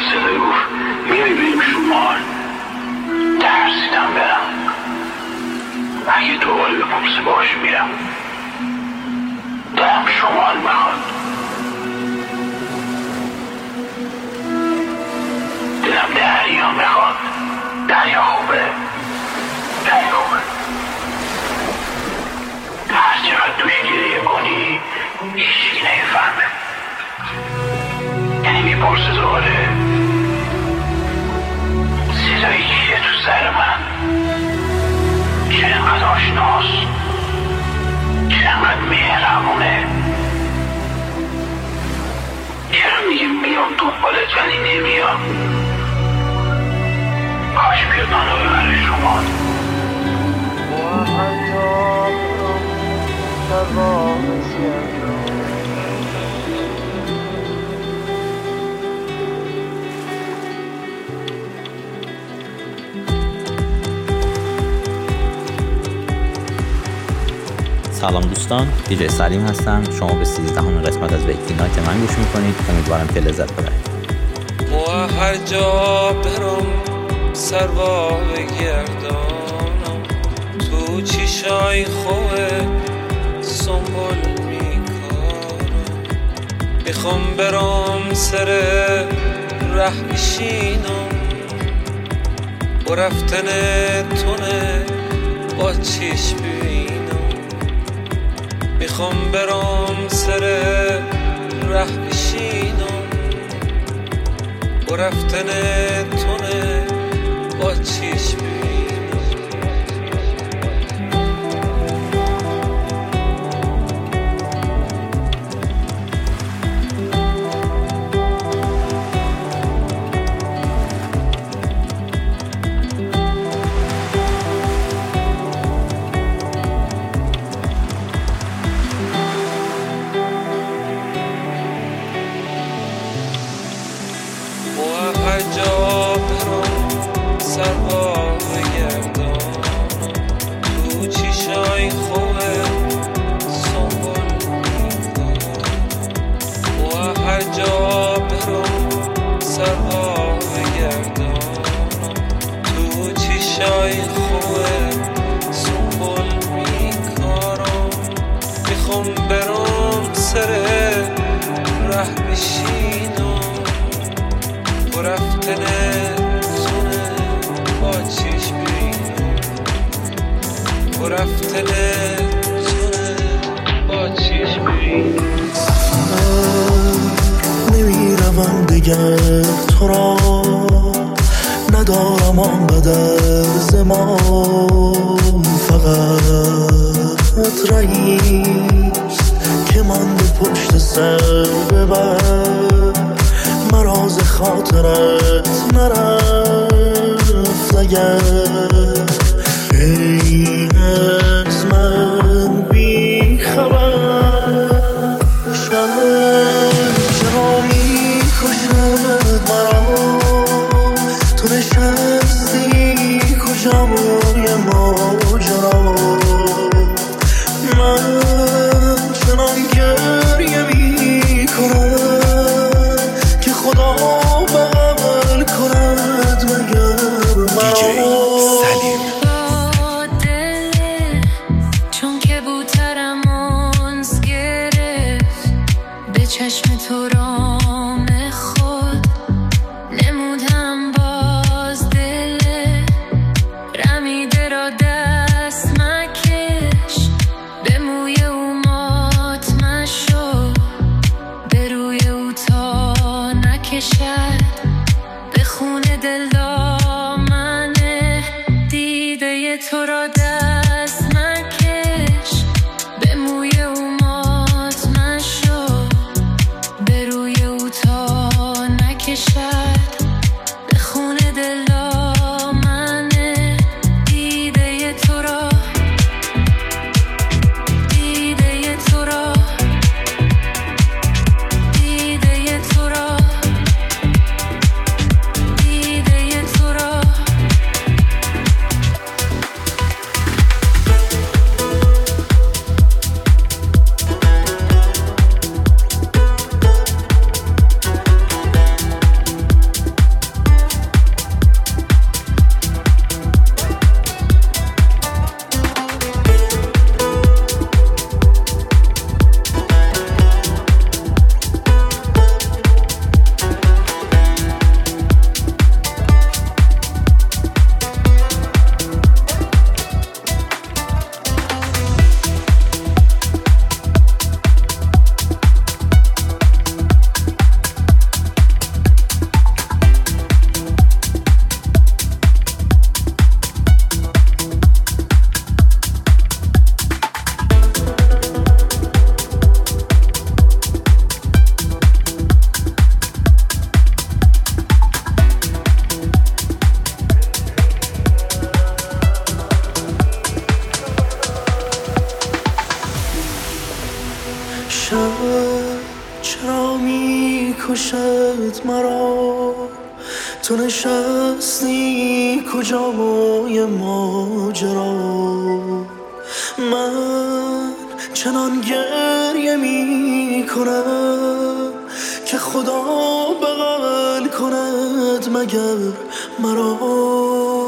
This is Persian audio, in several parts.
صدای گفت میای بریم شمال. ترسیدم برم. اگه دوباره بپرسه باش میرم. دلم شمال میخواد. دلم دریا میخواد. دریا خوبه. دریا خوبه. هر چقدر توش گریه کنی هیچی نمیفهمه. یعنی میپرسه دوباره صدایی کیه تو سر من؟ چقدر آشناست، چقدر مهربونه. چرا میگه میام دنبالت ولی نمیام؟ کاش بیاد منو ببره شما. سلام دوستان، دیجی سلیم هستم. شما به 13مین قسمت از ویکی نایت من گوش میکنید. امیدوارم که لذت ببرید. ما هر جا برم سروا بگردانم، تو چیشای خوه سنبول میکنم. میخوام برم سر ره بشینم، با رفتن تونه با چیش ببینم. میخوام برم سر ره بشینم، با رفتن تونه با چیش ببینم. هر جا برم سروا بگردانم، تو چیشای خوه سنبول میکنم. و هر جا برم سروا بگردانم، تو چیشای خوه سنبول میکنم. میخوام برم سر ره بشینم، با رفتن تونه با چیش ببینم. با رفتن تونه با چیش ببینم. نمیروم دیگر تو را، ندارم آن قدر زمان. فقط رئیس که من به پشت سر ببر، مراز خاطرت نرفت اگر ای از من بی خبر. شب چرا می کشد مرا، تو نشستی کجا روی ماجرا. من چنان گریه می کنم که خدا بغل کند مگر مرا. با دل چون که بوترم انس گرفت، به چشم تو رام خود نمودم باز. دل رمیده را دست مکش، به موی او مات مشو، به روی او تا نکشد، به خون دل دامنه. دیده تو را دست مکش، به موی او مات مشو، به روی او تا نکشد، به خون دل دامنه. دیده تو را، دیده تو را، دیده تو را، میکشد مرا، تو نشستی کجای ماجرا. من چنان گریه میکنم که خدا بغل کند مگر مرا.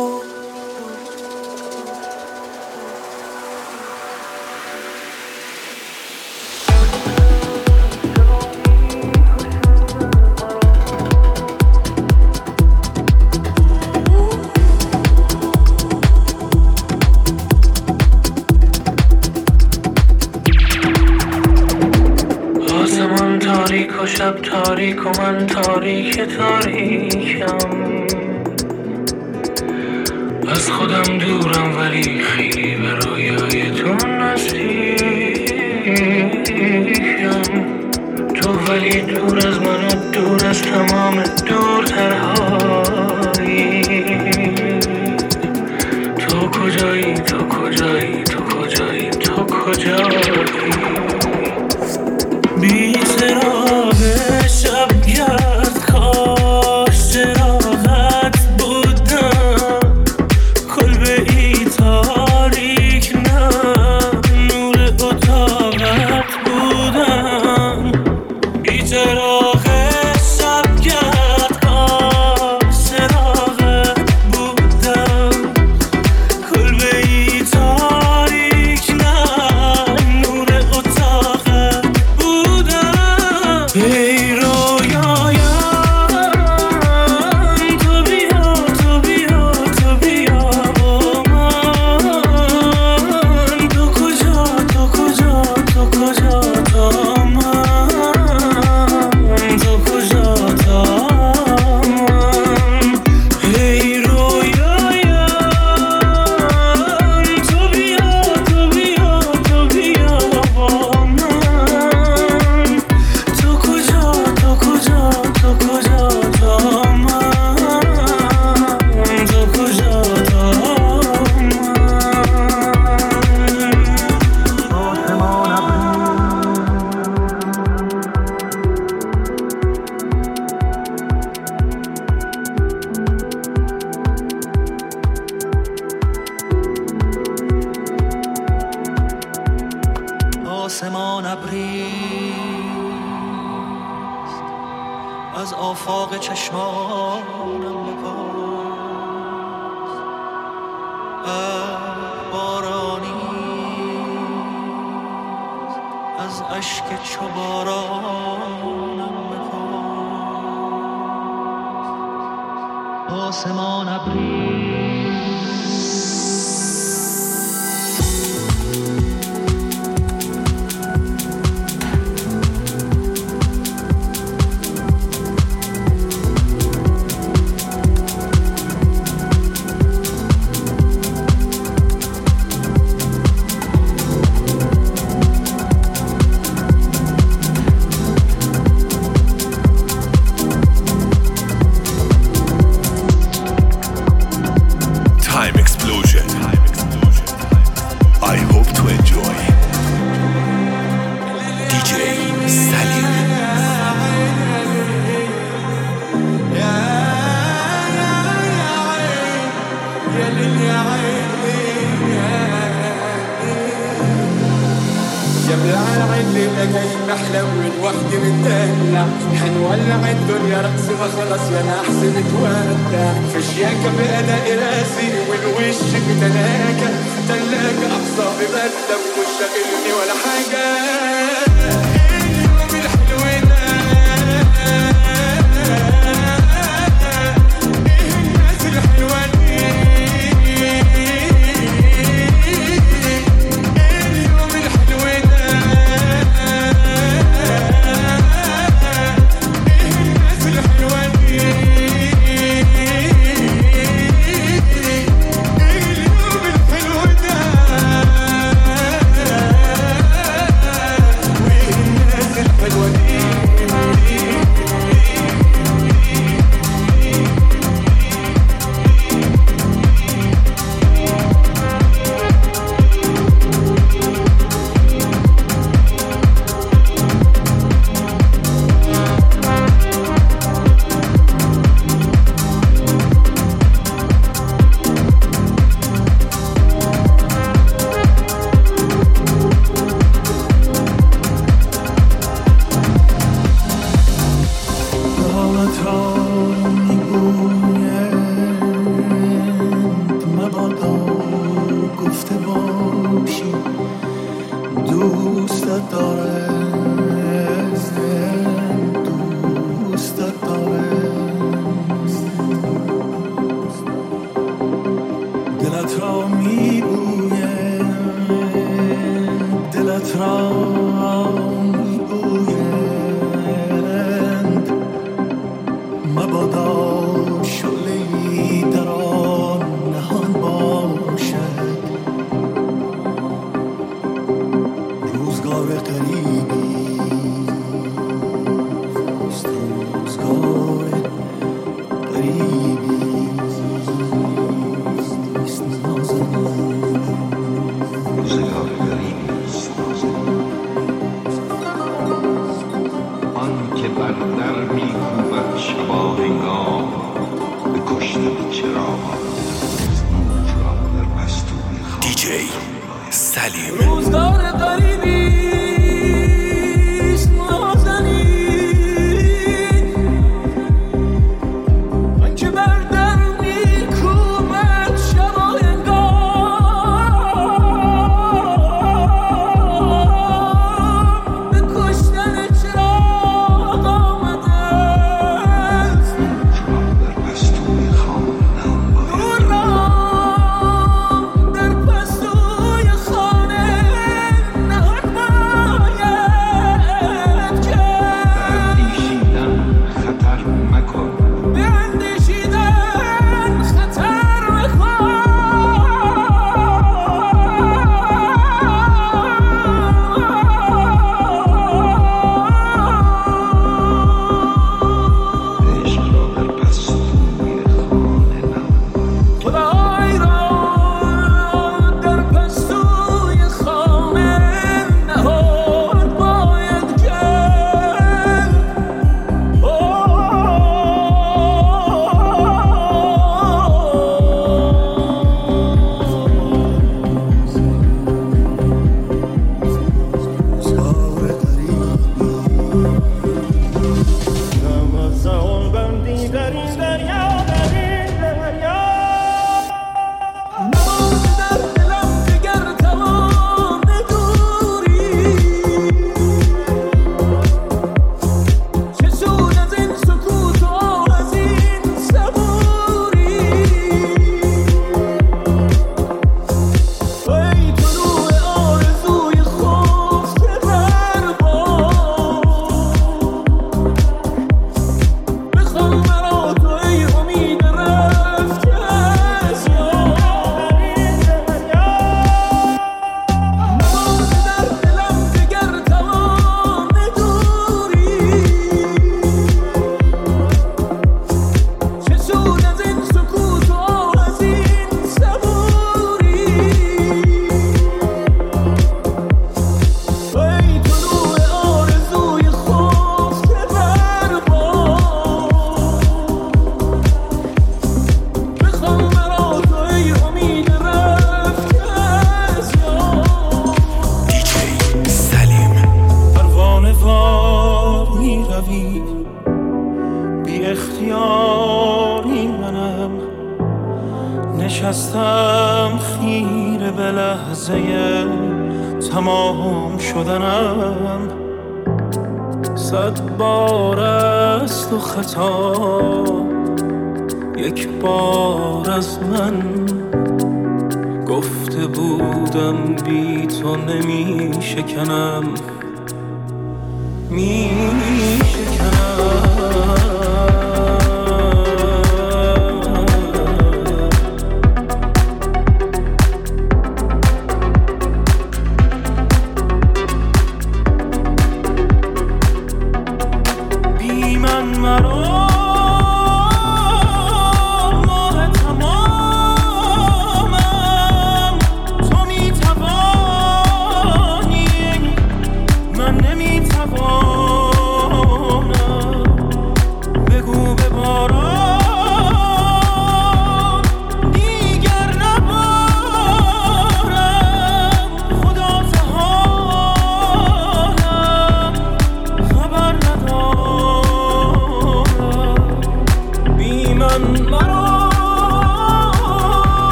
تاریک و شب تاریک و من تاریک تاریکم، از خودم دورم ولی خیلی به رویای تو نزدیکم. تو ولی دور از من و دور از تمام دورترهایی. تو کجایی تو کجایی تو کجایی تو کجایی؟ بی چراغ شبگرد کاش چراغت بودم، کلبه ای تاریک نه نور اتاقت بودم. بی چراغ شبگرد کاش چراغت بودم، کلبه ای تاریک نه نور اتاقت بودم. ای رویایم تو بیا تو بیا تو بیا با من. تو کجا تو کجا تو کجا تا من، تو کجا تا من. ای رویایم تو بیا تو بیا تو بیا با من. تو کجا تو کجا تو کجا تا من، تو کجا تا آسمان ابریست، از آفاق چشمانم بپرس. بارانیست، از اشک چو بارانم بپرس. آسمان ابریست. Time explosion. I hope to enjoy. DJ Salim. جملة العين ليلة جاي نحلم من وحدي متدلع، هنولع الدنيا رقص وخلاص يا نحسن نتودع. في الشياكة بقلق راسي والوش بتلاجة تلاجة، أعصابي باردة ومش شاغلني ولا حاجة. اليوم الحلو ده إيه الناس الحلوة دي. اليوم الحلو ده مبادا شعله‌ای در آن نهان باشد. روزگار قریبی است، روزگار قریبی است نازنین، روزگار قریبی است آن که بر در می‌کوبد شباهنگام به کشتن چراغ نور را در پستوی خواب. دیجی سلیم. روزگار قریبی است نازنین، آن که بر در می‌کوبد شباهنگام به کشتن چراغ آمده است. در پستوی خواب نور را در پستوی خانه نهان باید کرد. اندیشیدن خطر مکن، به اندیشیدن خطر مکن. عشق را در پستوی خانه نهان. خدای را در پستوی خانه نهان باید کرد. روزگار قریبی نمازان بندی در این دریا، در این دریا. نماز در دلم دگر توان دوری، چه سود از این سکوت و از این صبوری. ای طلوع آرزوی خفته بر باد، بخوان مرا تو ای امید رفته از یاد. نماز در دلم دگر توان دوری، چه سود از این سکوت و از این صبوری. ای طلوع آرزوی خفته بر باد، بخوان مرا تو ای امید رفته از یاد. دیجی سلیم. پروانه وار می روی، بی اختیاری منم نشستم خیره به لحظه تمام شدنم. 100 بار است و خطا، یک بار از من گفته بودم بی تو نمی شکنم، می شکنم. بی من مرا ماه تمامم، تو می توانی من نمی توانم.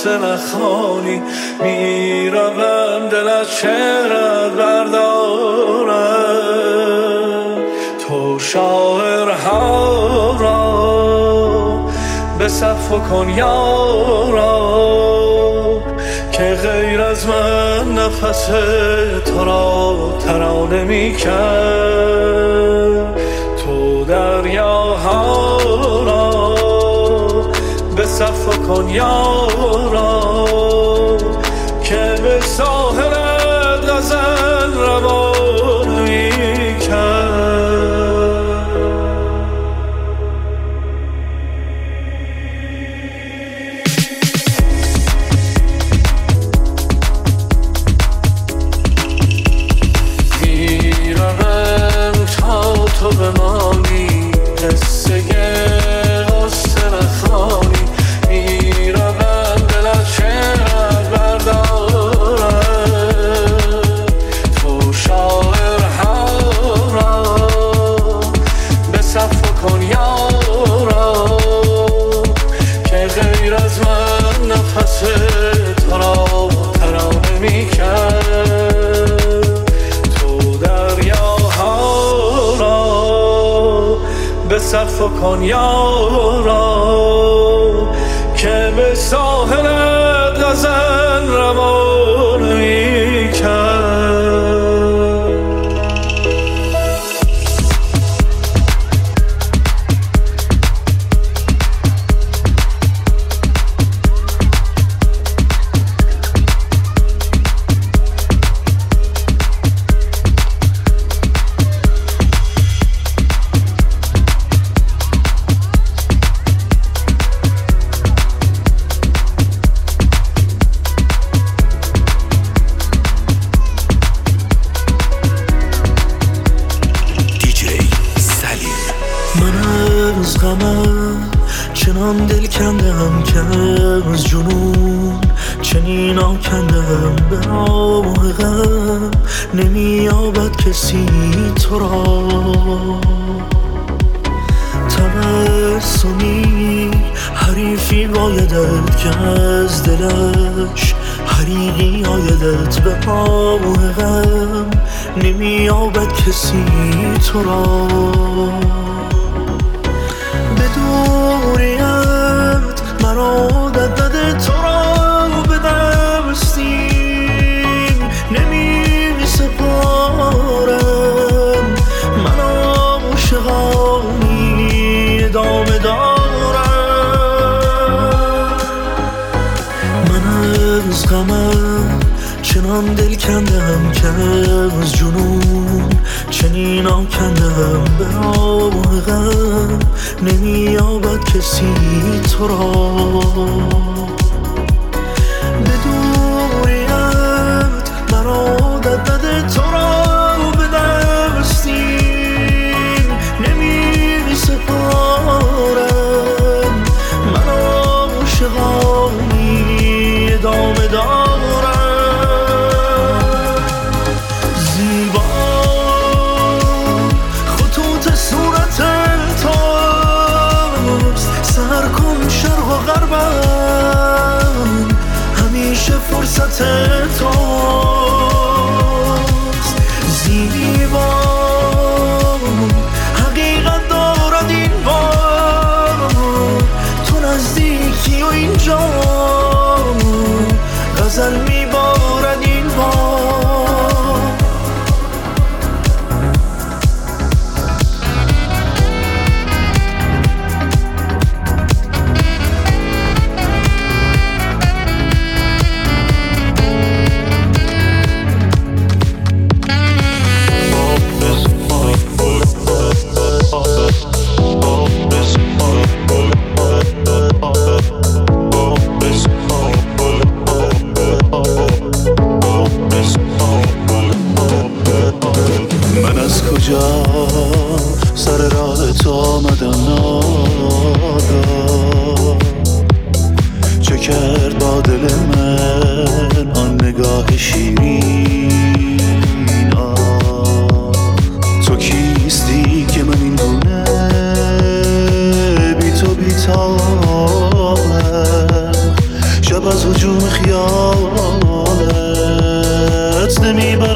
غصه نخوانی میروم دل از چهرت بردارم تو شاعر ها را به صف کن یارا که غیر از من نفس تو را ترانه می کرد تو دریاها را به صف کن یارا که به ساحل غزل روان می کرد تو بمانی قصه غصه نخوانی میروم دل از چهرت بردارم تو شاعر ها را به صف کن یارا که غیر از من نفس تو را ترانه می کرد تو دریاها به صف کن یارا که به ساحل غزل روان می کرد چنان دل کندم که از جنون چنین آکندم به راه غم نمی‌یابد کسی تو را تبسمی حریفی بایدت که از دلش حریقی آیدت به راه غم نمی‌یابد کسی تو را دوریت مرا دده تو را به دستیم نمی سپارم من عاشقانی ادامه دارم من از غمم چنان دل کندم که از جنون چنین آکندم به راه غم نمی‌یابد کسی تو را به دوریت مرا دده تو را به دستیم نمی سپارم من عاشقانی ادامه دارم زیبا خطوط صورت توست سر کن شرق و غربم همیشه فرصت توست زیبا حقیقت دارد این بار تو نزدیکی و اینجا غزل میبارد این بار سر راه تو آمدم ناگاه چه کرد با دل من آن نگاه شیرین تو کیستی که من این گونه بی تو بیتابم شب از میبرد